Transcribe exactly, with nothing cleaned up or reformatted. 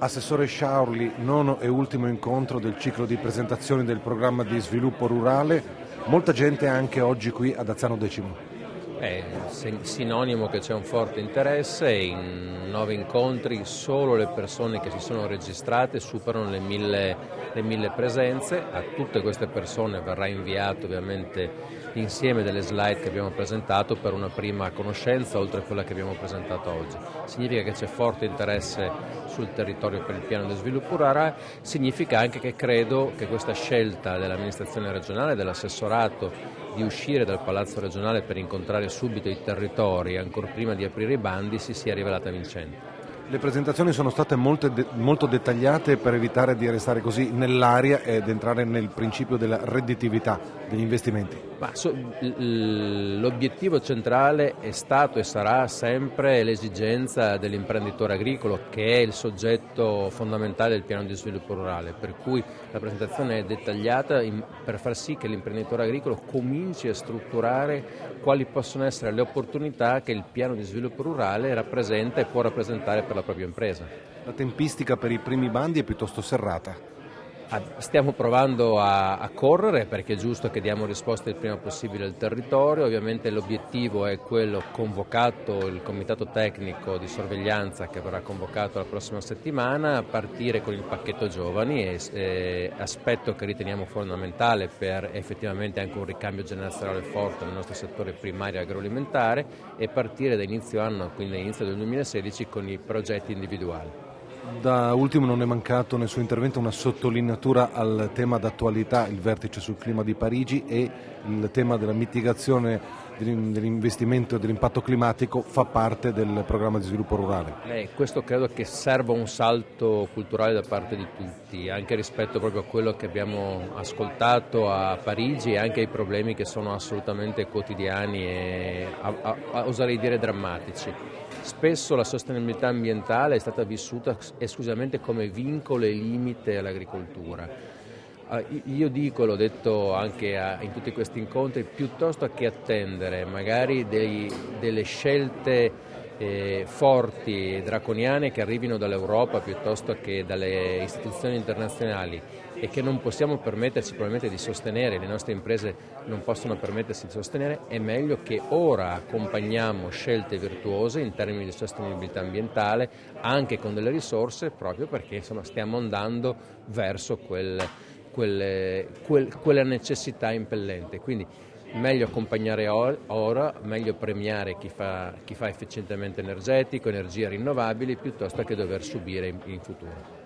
Assessore Sciaurli, nono e ultimo incontro del ciclo di presentazioni del programma di sviluppo rurale, molta gente anche oggi qui ad Azzano Decimo. È sinonimo che c'è un forte interesse, in nove incontri solo le persone che si sono registrate superano le mille, le mille presenze. A tutte queste persone verrà inviato ovviamente l'insieme delle slide che abbiamo presentato per una prima conoscenza oltre a quella che abbiamo presentato oggi. Significa che c'è forte interesse sul territorio per il piano di sviluppo rurale, significa anche che credo che questa scelta dell'amministrazione regionale, dell'assessorato, di uscire dal palazzo regionale per incontrare subito i territori ancora prima di aprire i bandi si sia rivelata vincente. Le presentazioni sono state molto, de- molto dettagliate per evitare di restare così nell'aria ed entrare nel principio della redditività degli investimenti. Ma so, l'obiettivo centrale è stato e sarà sempre l'esigenza dell'imprenditore agricolo, che è il soggetto fondamentale del piano di sviluppo rurale, per cui la presentazione è dettagliata in, per far sì che l'imprenditore agricolo cominci a strutturare quali possono essere le opportunità che il piano di sviluppo rurale rappresenta e può rappresentare per la propria impresa. La tempistica per i primi bandi è piuttosto serrata. Stiamo provando a, a correre perché è giusto che diamo risposte il prima possibile al territorio. Ovviamente l'obiettivo è quello convocato, il comitato tecnico di sorveglianza che verrà convocato la prossima settimana, partire con il pacchetto giovani, e, e, aspetto che riteniamo fondamentale per effettivamente anche un ricambio generazionale forte nel nostro settore primario agroalimentare, e partire da inizio anno, quindi all'inizio del duemilasedici, con i progetti individuali. Da ultimo non è mancato nel suo intervento una sottolineatura al tema d'attualità, il vertice sul clima di Parigi, e il tema della mitigazione dell'investimento e dell'impatto climatico fa parte del programma di sviluppo rurale. Eh, questo credo che serva un salto culturale da parte di tutti, anche rispetto proprio a quello che abbiamo ascoltato a Parigi e anche ai problemi che sono assolutamente quotidiani e a, a, a oserei dire drammatici. Spesso la sostenibilità ambientale è stata vissuta esclusivamente come vincolo e limite all'agricoltura. Io dico, l'ho detto anche in tutti questi incontri, piuttosto che attendere magari dei, delle scelte eh, forti e draconiane che arrivino dall'Europa piuttosto che dalle istituzioni internazionali e che non possiamo permetterci probabilmente di sostenere, le nostre imprese non possono permettersi di sostenere, è meglio che ora accompagniamo scelte virtuose in termini di sostenibilità ambientale anche con delle risorse, proprio perché insomma, stiamo andando verso quel Quelle, quel, quella necessità impellente, quindi meglio accompagnare ora, meglio premiare chi fa, chi fa efficientamento energetico, energie rinnovabili, piuttosto che dover subire in, in futuro.